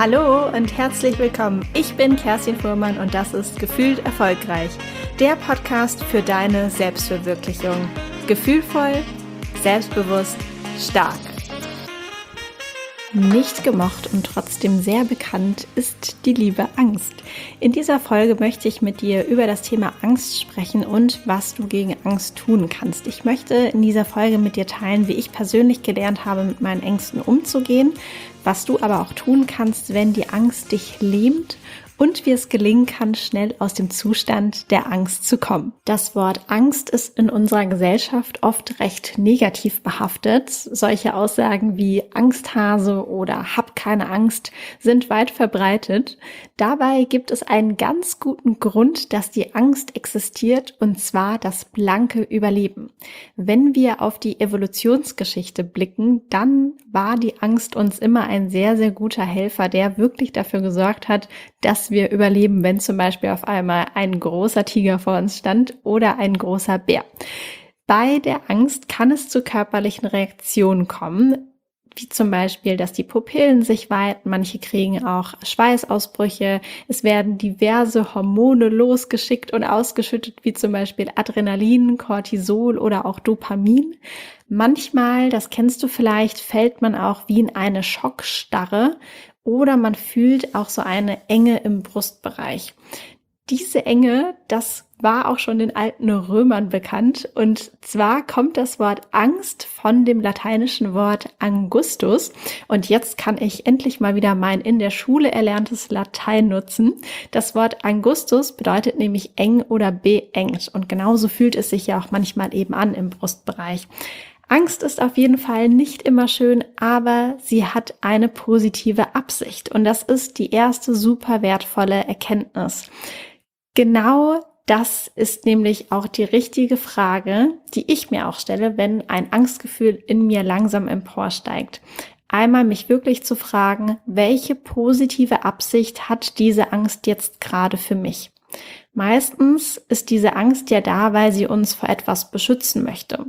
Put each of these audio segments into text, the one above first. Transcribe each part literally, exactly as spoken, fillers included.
Hallo und herzlich willkommen. Ich bin Kerstin Fuhrmann und das ist Gefühlt Erfolgreich, der Podcast für deine Selbstverwirklichung. Gefühlvoll, selbstbewusst, stark. Nicht gemocht und trotzdem sehr bekannt ist die liebe Angst. In dieser Folge möchte ich mit dir über das Thema Angst sprechen und was du gegen Angst tun kannst. Ich möchte in dieser Folge mit dir teilen, wie ich persönlich gelernt habe, mit meinen Ängsten umzugehen, was du aber auch tun kannst, wenn die Angst dich lähmt und wie es gelingen kann, schnell aus dem Zustand der Angst zu kommen. Das Wort Angst ist in unserer Gesellschaft oft recht negativ behaftet. Solche Aussagen wie Angsthase oder hab keine Angst sind weit verbreitet. Dabei gibt es einen ganz guten Grund, dass die Angst existiert, und zwar das blanke Überleben. Wenn wir auf die Evolutionsgeschichte blicken, dann war die Angst uns immer ein sehr, sehr guter Helfer, der wirklich dafür gesorgt hat, dass wir überleben, wenn zum Beispiel auf einmal ein großer Tiger vor uns stand oder ein großer Bär. Bei der Angst kann es zu körperlichen Reaktionen kommen, wie zum Beispiel, dass die Pupillen sich weiten, manche kriegen auch Schweißausbrüche, es werden diverse Hormone losgeschickt und ausgeschüttet, wie zum Beispiel Adrenalin, Cortisol oder auch Dopamin. Manchmal, das kennst du vielleicht, fällt man auch wie in eine Schockstarre oder man fühlt auch so eine Enge im Brustbereich. Diese Enge, das war auch schon den alten Römern bekannt, und zwar kommt das Wort Angst von dem lateinischen Wort Angustus, und jetzt kann ich endlich mal wieder mein in der Schule erlerntes Latein nutzen. Das Wort Angustus bedeutet nämlich eng oder beengt, und genauso fühlt es sich ja auch manchmal eben an im Brustbereich. Angst ist auf jeden Fall nicht immer schön, aber sie hat eine positive Absicht, und das ist die erste super wertvolle Erkenntnis. Genau das ist nämlich auch die richtige Frage, die ich mir auch stelle, wenn ein Angstgefühl in mir langsam emporsteigt. Einmal mich wirklich zu fragen, welche positive Absicht hat diese Angst jetzt gerade für mich? Meistens ist diese Angst ja da, weil sie uns vor etwas beschützen möchte.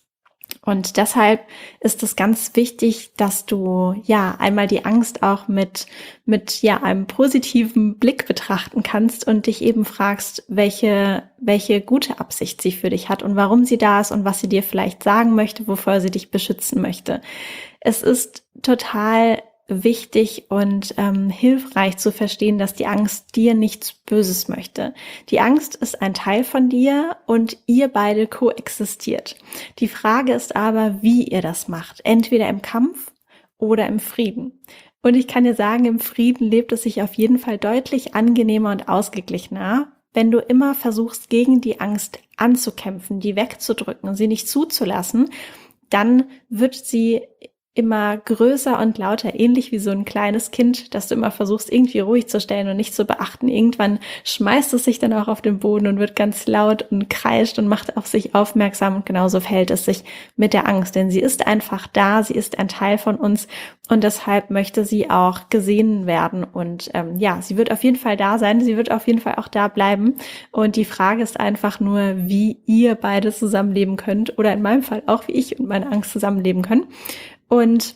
Und deshalb ist es ganz wichtig, dass du ja einmal die Angst auch mit mit ja einem positiven Blick betrachten kannst und dich eben fragst, welche welche gute Absicht sie für dich hat und warum sie da ist und was sie dir vielleicht sagen möchte, wovor sie dich beschützen möchte. Es ist total wichtig und ähm, hilfreich zu verstehen, dass die Angst dir nichts Böses möchte. Die Angst ist ein Teil von dir und ihr beide koexistiert. Die Frage ist aber, wie ihr das macht. Entweder im Kampf oder im Frieden. Und ich kann dir sagen, im Frieden lebt es sich auf jeden Fall deutlich angenehmer und ausgeglichener, wenn du immer versuchst, gegen die Angst anzukämpfen, die wegzudrücken, sie nicht zuzulassen. Dann wird sie immer größer und lauter, ähnlich wie so ein kleines Kind, das du immer versuchst, irgendwie ruhig zu stellen und nicht zu beachten. Irgendwann schmeißt es sich dann auch auf den Boden und wird ganz laut und kreischt und macht auf sich aufmerksam, und genauso verhält es sich mit der Angst, denn sie ist einfach da, sie ist ein Teil von uns und deshalb möchte sie auch gesehen werden, und ähm, ja, sie wird auf jeden Fall da sein, sie wird auf jeden Fall auch da bleiben, und die Frage ist einfach nur, wie ihr beide zusammenleben könnt, oder in meinem Fall auch, wie ich und meine Angst zusammenleben können. Und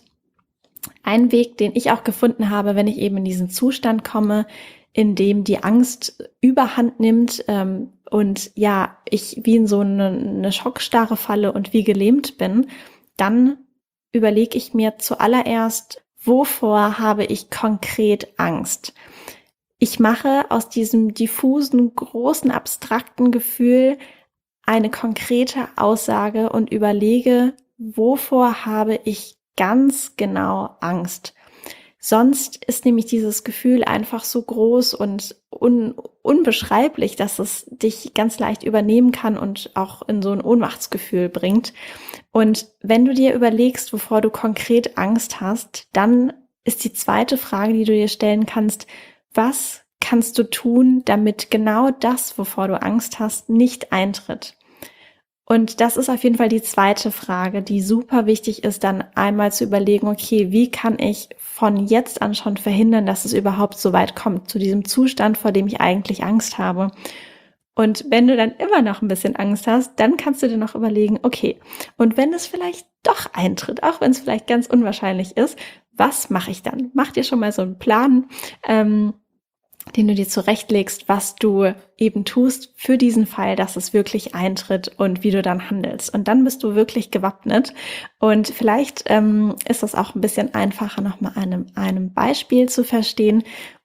ein Weg, den ich auch gefunden habe, wenn ich eben in diesen Zustand komme, in dem die Angst überhand nimmt ähm, und ja, ich wie in so eine, eine Schockstarre falle und wie gelähmt bin, dann überlege ich mir zuallererst, wovor habe ich konkret Angst? Ich mache aus diesem diffusen, großen, abstrakten Gefühl eine konkrete Aussage und überlege, wovor habe ich ganz genau Angst. Sonst ist nämlich dieses Gefühl einfach so groß und un- unbeschreiblich, dass es dich ganz leicht übernehmen kann und auch in so ein Ohnmachtsgefühl bringt. Und wenn du dir überlegst, wovor du konkret Angst hast, dann ist die zweite Frage, die du dir stellen kannst, was kannst du tun, damit genau das, wovor du Angst hast, nicht eintritt? Und das ist auf jeden Fall die zweite Frage, die super wichtig ist, dann einmal zu überlegen, okay, wie kann ich von jetzt an schon verhindern, dass es überhaupt so weit kommt, zu diesem Zustand, vor dem ich eigentlich Angst habe. Und wenn du dann immer noch ein bisschen Angst hast, dann kannst du dir noch überlegen, okay, und wenn es vielleicht doch eintritt, auch wenn es vielleicht ganz unwahrscheinlich ist, was mache ich dann? Mach dir schon mal so einen Plan, ähm, den du dir zurechtlegst, was du eben tust für diesen Fall, dass es wirklich eintritt und wie du dann handelst. Und dann bist du wirklich gewappnet. Und vielleicht ähm, ist das auch ein bisschen einfacher, nochmal einem, einem Beispiel zu verstehen.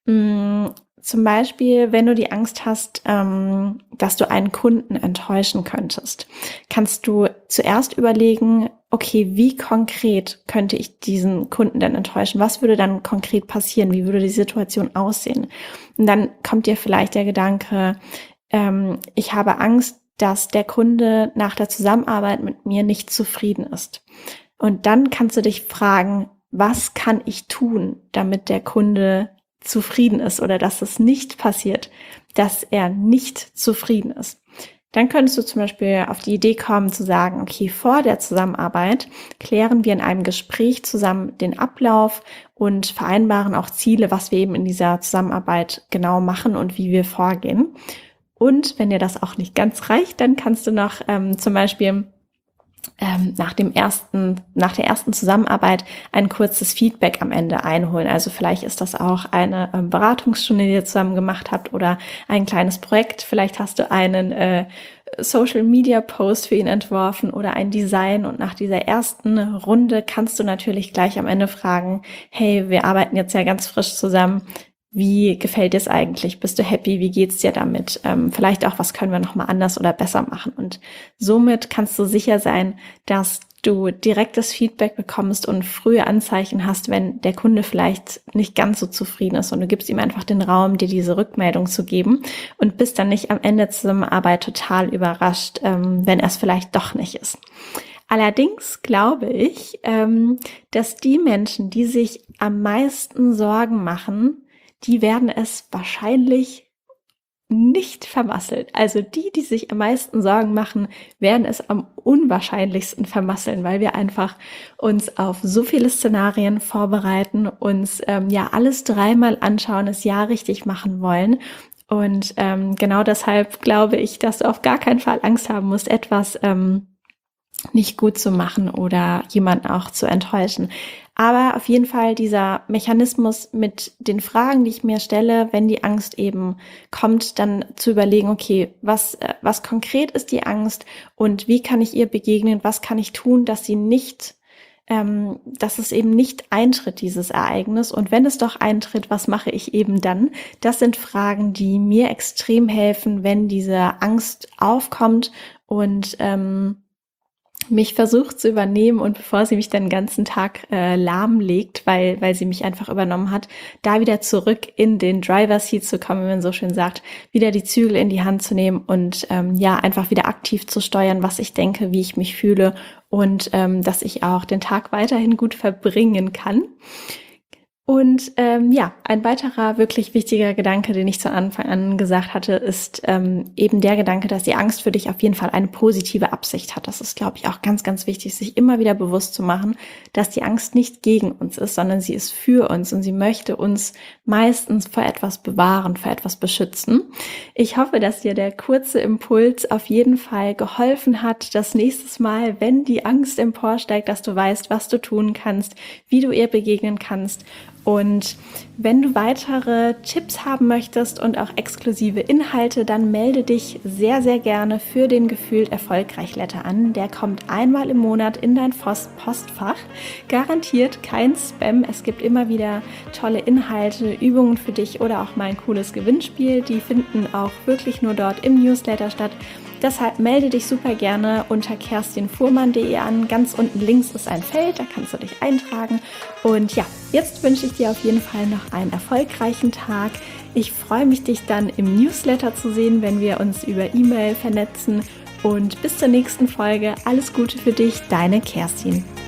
Hm, zum Beispiel, wenn du die Angst hast, ähm, dass du einen Kunden enttäuschen könntest, kannst du zuerst überlegen, okay, wie konkret könnte ich diesen Kunden denn enttäuschen? Was würde dann konkret passieren? Wie würde die Situation aussehen? Und dann kommt dir vielleicht der Gedanke, ähm, ich habe Angst, dass der Kunde nach der Zusammenarbeit mit mir nicht zufrieden ist. Und dann kannst du dich fragen, was kann ich tun, damit der Kunde zufrieden ist oder dass es nicht passiert, dass er nicht zufrieden ist. Dann könntest du zum Beispiel auf die Idee kommen zu sagen, okay, vor der Zusammenarbeit klären wir in einem Gespräch zusammen den Ablauf und vereinbaren auch Ziele, was wir eben in dieser Zusammenarbeit genau machen und wie wir vorgehen. Und wenn dir das auch nicht ganz reicht, dann kannst du noch ähm, zum Beispiel Ähm, nach dem ersten, nach der ersten Zusammenarbeit ein kurzes Feedback am Ende einholen. Also vielleicht ist das auch eine ähm, Beratungsstunde, die ihr zusammen gemacht habt oder ein kleines Projekt. Vielleicht hast du einen äh, Social Media Post für ihn entworfen oder ein Design und nach dieser ersten Runde kannst du natürlich gleich am Ende fragen, hey, wir arbeiten jetzt ja ganz frisch zusammen. Wie gefällt dir es eigentlich? Bist du happy? Wie geht's dir damit? Ähm, vielleicht auch, was können wir nochmal anders oder besser machen? Und somit kannst du sicher sein, dass du direktes Feedback bekommst und frühe Anzeichen hast, wenn der Kunde vielleicht nicht ganz so zufrieden ist und du gibst ihm einfach den Raum, dir diese Rückmeldung zu geben und bist dann nicht am Ende der Zusammenarbeit total überrascht, ähm, wenn er es vielleicht doch nicht ist. Allerdings glaube ich, ähm, dass die Menschen, die sich am meisten Sorgen machen, die werden es wahrscheinlich nicht vermasseln. Also die, die sich am meisten Sorgen machen, werden es am unwahrscheinlichsten vermasseln, weil wir einfach uns auf so viele Szenarien vorbereiten, uns ähm, ja alles dreimal anschauen, es ja richtig machen wollen. Und ähm, genau deshalb glaube ich, dass du auf gar keinen Fall Angst haben musst, etwas ähm, nicht gut zu machen oder jemanden auch zu enttäuschen. Aber auf jeden Fall dieser Mechanismus mit den Fragen, die ich mir stelle, wenn die Angst eben kommt, dann zu überlegen, okay, was, was konkret ist die Angst und wie kann ich ihr begegnen, was kann ich tun, dass sie nicht, ähm, dass es eben nicht eintritt, dieses Ereignis. Und wenn es doch eintritt, was mache ich eben dann? Das sind Fragen, die mir extrem helfen, wenn diese Angst aufkommt und ähm, mich versucht zu übernehmen und bevor sie mich dann den ganzen Tag äh, lahmlegt, weil weil sie mich einfach übernommen hat, da wieder zurück in den Driver Seat zu kommen, wie man so schön sagt, wieder die Zügel in die Hand zu nehmen und ähm, ja einfach wieder aktiv zu steuern, was ich denke, wie ich mich fühle und ähm, dass ich auch den Tag weiterhin gut verbringen kann. Und ähm, ja, ein weiterer wirklich wichtiger Gedanke, den ich zu Anfang an gesagt hatte, ist ähm, eben der Gedanke, dass die Angst für dich auf jeden Fall eine positive Absicht hat. Das ist, glaube ich, auch ganz, ganz wichtig, sich immer wieder bewusst zu machen, dass die Angst nicht gegen uns ist, sondern sie ist für uns und sie möchte uns meistens vor etwas bewahren, vor etwas beschützen. Ich hoffe, dass dir der kurze Impuls auf jeden Fall geholfen hat, das nächste Mal, wenn die Angst emporsteigt, dass du weißt, was du tun kannst, wie du ihr begegnen kannst. Und wenn du weitere Tipps haben möchtest und auch exklusive Inhalte, dann melde dich sehr, sehr gerne für den Gefühlt Erfolgreich Letter an. Der kommt einmal im Monat in dein Postfach. Garantiert kein Spam. Es gibt immer wieder tolle Inhalte, Übungen für dich oder auch mal ein cooles Gewinnspiel. Die finden auch wirklich nur dort im Newsletter statt. Deshalb melde dich super gerne unter kerstin fuhrmann punkt de an. Ganz unten links ist ein Feld, da kannst du dich eintragen. Und ja, jetzt wünsche ich dir auf jeden Fall noch einen erfolgreichen Tag. Ich freue mich, dich dann im Newsletter zu sehen, wenn wir uns über E-Mail vernetzen. Und bis zur nächsten Folge. Alles Gute für dich, deine Kerstin.